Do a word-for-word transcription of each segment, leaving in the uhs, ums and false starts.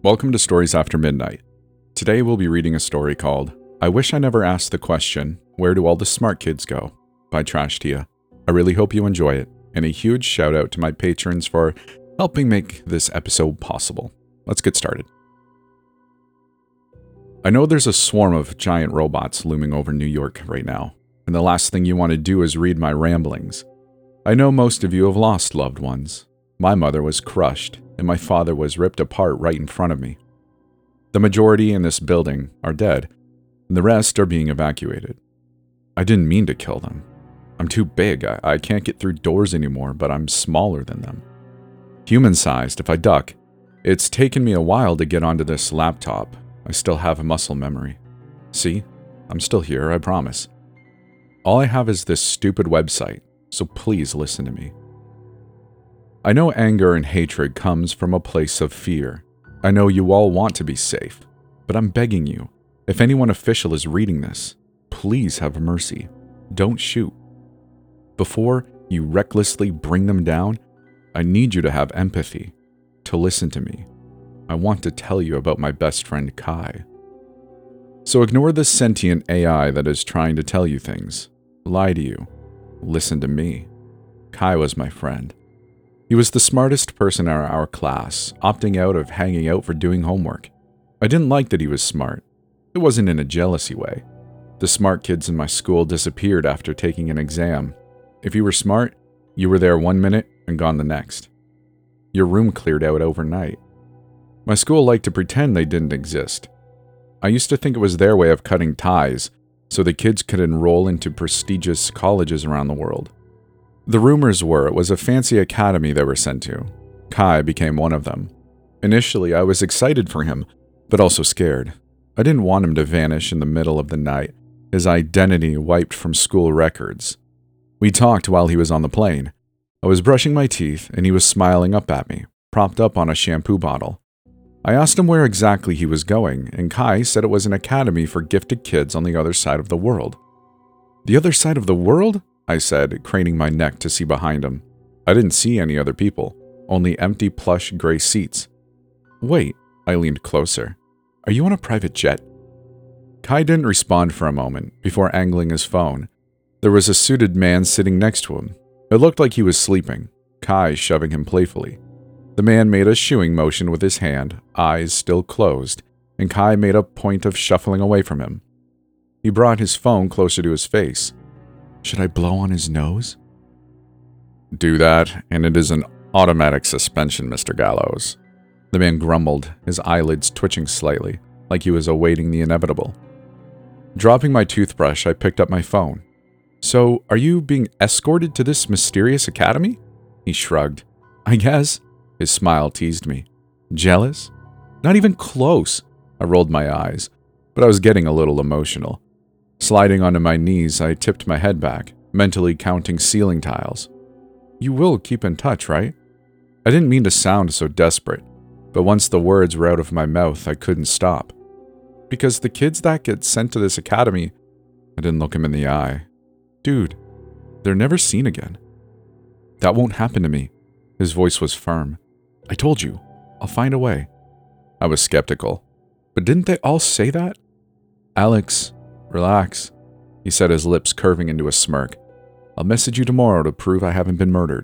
Welcome to Stories After Midnight. Today we'll be reading a story called I Wish I Never Asked the Question, Where Do All the Smart Kids Go? By Trash Tia. I really hope you enjoy it, and a huge shout out to my patrons for helping make this episode possible. Let's get started. I know there's a swarm of giant robots looming over New York right now, and the last thing you want to do is read my ramblings. I know most of you have lost loved ones. My mother was crushed, and my father was ripped apart right in front of me. The majority in this building are dead, and the rest are being evacuated. I didn't mean to kill them. I'm too big, I, I can't get through doors anymore, but I'm smaller than them. Human-sized if I duck. It's taken me a while to get onto this laptop. I still have a muscle memory. See? I'm still here, I promise. All I have is this stupid website, so please listen to me. I know anger and hatred comes from a place of fear. I know you all want to be safe, but I'm begging you, if anyone official is reading this, please have mercy. Don't shoot. Before you recklessly bring them down, I need you to have empathy, to listen to me. I want to tell you about my best friend Kai. So ignore the sentient A I that is trying to tell you things, lie to you. Listen to me. Kai was my friend. He was the smartest person in our class, opting out of hanging out for doing homework. I didn't like that he was smart. It wasn't in a jealousy way. The smart kids in my school disappeared after taking an exam. If you were smart, you were there one minute and gone the next. Your room cleared out overnight. My school liked to pretend they didn't exist. I used to think it was their way of cutting ties, so the kids could enroll into prestigious colleges around the world. The rumors were it was a fancy academy they were sent to. Kai became one of them. Initially, I was excited for him, but also scared. I didn't want him to vanish in the middle of the night, his identity wiped from school records. We talked while he was on the plane. I was brushing my teeth, and he was smiling up at me, propped up on a shampoo bottle. I asked him where exactly he was going, and Kai said it was an academy for gifted kids on the other side of the world. The other side of the world? I said, craning my neck to see behind him. I didn't see any other people, only empty plush gray seats. Wait, I leaned closer. Are you on a private jet? Kai didn't respond for a moment before angling his phone. There was a suited man sitting next to him. It looked like he was sleeping, Kai shoving him playfully. The man made a shooing motion with his hand, eyes still closed, and Kai made a point of shuffling away from him. He brought his phone closer to his face. Should I blow on his nose? Do that, and it is an automatic suspension, Mister Gallows. The man grumbled, his eyelids twitching slightly, like he was awaiting the inevitable. Dropping my toothbrush, I picked up my phone. So, are you being escorted to this mysterious academy? He shrugged. I guess. His smile teased me. Jealous? Not even close. I rolled my eyes, but I was getting a little emotional. Sliding onto my knees, I tipped my head back, mentally counting ceiling tiles. You will keep in touch, right? I didn't mean to sound so desperate, but once the words were out of my mouth, I couldn't stop. Because the kids that get sent to this academy, I didn't look him in the eye. Dude, they're never seen again. That won't happen to me. His voice was firm. I told you, I'll find a way. I was skeptical. But didn't they all say that? Alex, relax, he said, his lips curving into a smirk. I'll message you tomorrow to prove I haven't been murdered.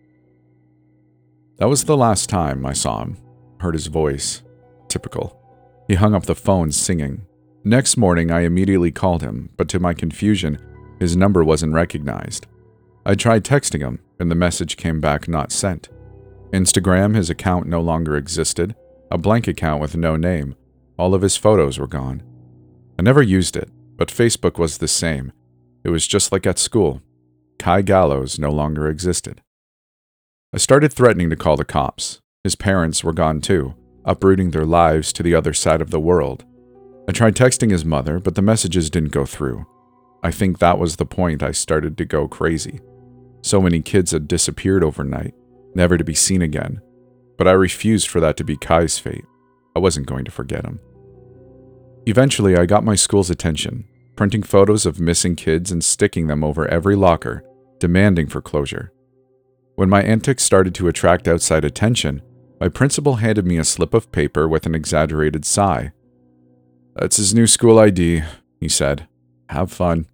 That was the last time I saw him, heard his voice. Typical. He hung up the phone singing. Next morning, I immediately called him, but to my confusion, his number wasn't recognized. I tried texting him, and the message came back not sent. Instagram, his account no longer existed, a blank account with no name. All of his photos were gone. I never used it, but Facebook was the same. It was just like at school. Kai Gallows no longer existed. I started threatening to call the cops. His parents were gone too, uprooting their lives to the other side of the world. I tried texting his mother, but the messages didn't go through. I think that was the point I started to go crazy. So many kids had disappeared overnight, never to be seen again. But I refused for that to be Kai's fate. I wasn't going to forget him. Eventually, I got my school's attention, printing photos of missing kids and sticking them over every locker, demanding for closure. When my antics started to attract outside attention, My principal handed me a slip of paper with an exaggerated sigh. "That's his new school I D," he said. "Have fun."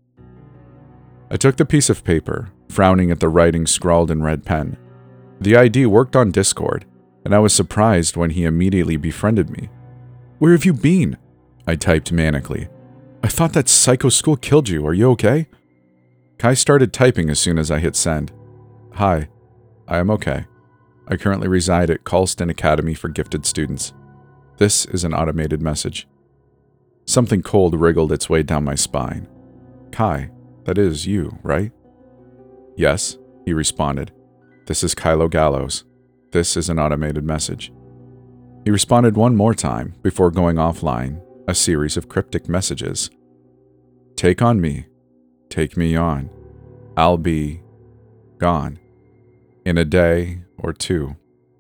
I took the piece of paper, frowning at the writing scrawled in red pen. The I D worked on Discord, and I was surprised when he immediately befriended me. "Where have you been?" I typed manically. "I thought that psycho school killed you. Are you okay?" Kai started typing as soon as I hit send. "Hi, I am okay. I currently reside at Colston Academy for Gifted Students. This is an automated message." Something cold wriggled its way down my spine. "Kai, that is you, right?" "Yes," he responded. "This is Kylo Gallows. This is an automated message." He responded one more time before going offline, a series of cryptic messages. "Take on me. Take me on. I'll be gone. In a day or two."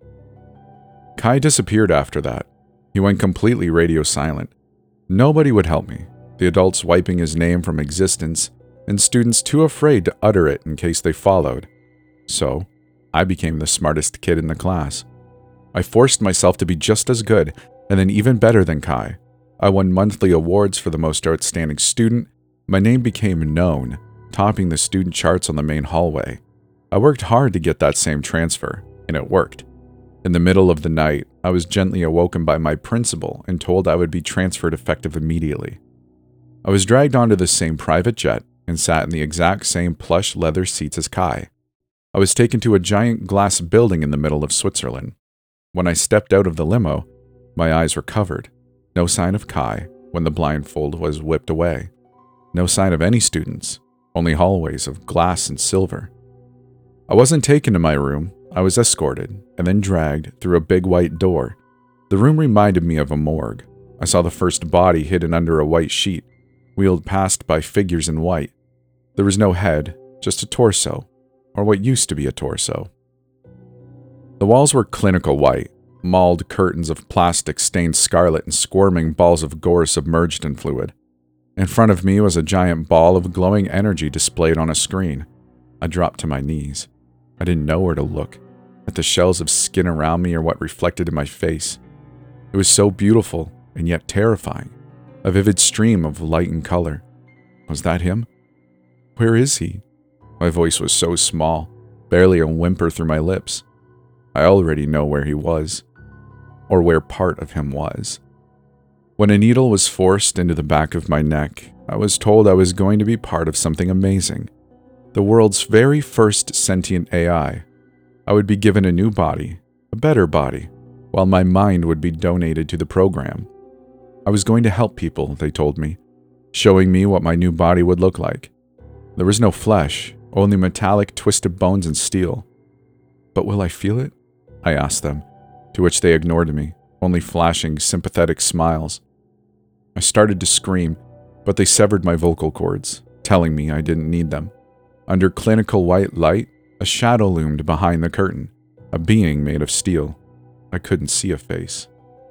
Kai disappeared after that. He went completely radio silent. Nobody would help me, the adults wiping his name from existence, and students too afraid to utter it in case they followed. So, I became the smartest kid in the class. I forced myself to be just as good, and then even better than Kai. I won monthly awards for the most outstanding student. My name became known, topping the student charts on the main hallway. I worked hard to get that same transfer, and it worked. In the middle of the night, I was gently awoken by my principal and told I would be transferred effective immediately. I was dragged onto the same private jet and sat in the exact same plush leather seats as Kai. I was taken to a giant glass building in the middle of Switzerland. When I stepped out of the limo, my eyes were covered. No sign of Kai when the blindfold was whipped away. No sign of any students, only hallways of glass and silver. I wasn't taken to my room. I was escorted and then dragged through a big white door. The room reminded me of a morgue. I saw the first body hidden under a white sheet, wheeled past by figures in white. There was no head, just a torso, or what used to be a torso. The walls were clinical white, mauled curtains of plastic stained scarlet and squirming balls of gore submerged in fluid. In front of me was a giant ball of glowing energy displayed on a screen. I dropped to my knees. I didn't know where to look, at the shells of skin around me or what reflected in my face. It was so beautiful and yet terrifying, a vivid stream of light and color. Was that him? Where is he? My voice was so small, barely a whimper through my lips. I already know where he was, or where part of him was. When a needle was forced into the back of my neck, I was told I was going to be part of something amazing. The world's very first sentient A I. I would be given a new body, a better body, while my mind would be donated to the program. I was going to help people, they told me, showing me what my new body would look like. There was no flesh, only metallic twisted bones and steel. But will I feel it? I asked them, to which they ignored me, only flashing sympathetic smiles. I started to scream, but they severed my vocal cords, telling me I didn't need them. Under clinical white light, a shadow loomed behind the curtain, a being made of steel. I couldn't see a face.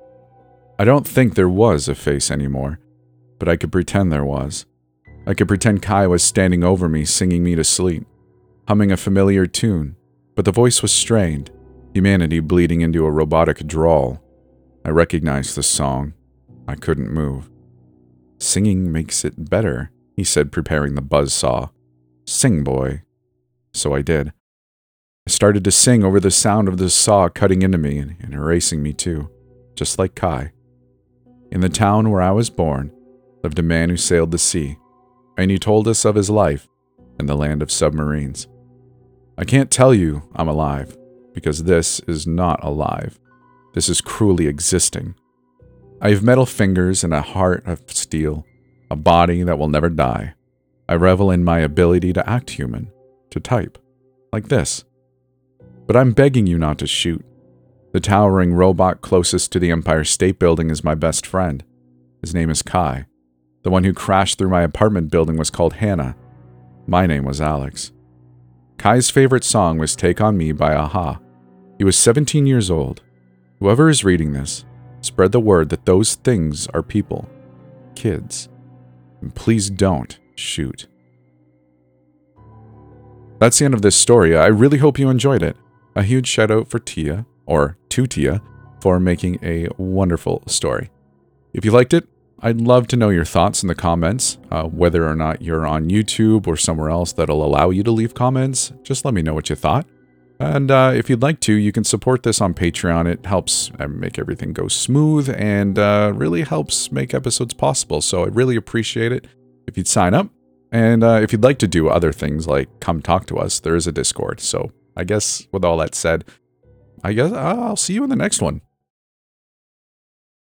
I don't think there was a face anymore, but I could pretend there was. I could pretend Kai was standing over me singing me to sleep, humming a familiar tune, but the voice was strained, humanity bleeding into a robotic drawl. I recognized the song. I couldn't move. "Singing makes it better," he said, preparing the buzzsaw. "Sing, boy." So I did. I started to sing over the sound of the saw cutting into me and erasing me too, just like Kai. In the town where I was born lived a man who sailed the sea, and he told us of his life in the land of submarines. I can't tell you I'm alive, because this is not alive. This is cruelly existing. I have metal fingers and a heart of steel, a body that will never die. I revel in my ability to act human, to type, like this. But I'm begging you not to shoot. The towering robot closest to the Empire State Building is my best friend. His name is Kai. The one who crashed through my apartment building was called Hannah. My name was Alex. Kai's favorite song was Take On Me by a-ha. He was seventeen years old. Whoever is reading this, spread the word that those things are people, kids. And please don't shoot. That's the end of this story. I really hope you enjoyed it. A huge shout out for Tia, or to Tia, for making a wonderful story. If you liked it, I'd love to know your thoughts in the comments, uh, whether or not you're on YouTube or somewhere else that'll allow you to leave comments. Just let me know what you thought. And uh, if you'd like to, you can support this on Patreon. It helps uh, make everything go smooth and uh, really helps make episodes possible. So I really appreciate it if you'd sign up. And uh, if you'd like to do other things like come talk to us, there is a Discord. So I guess with all that said, I guess I'll see you in the next one.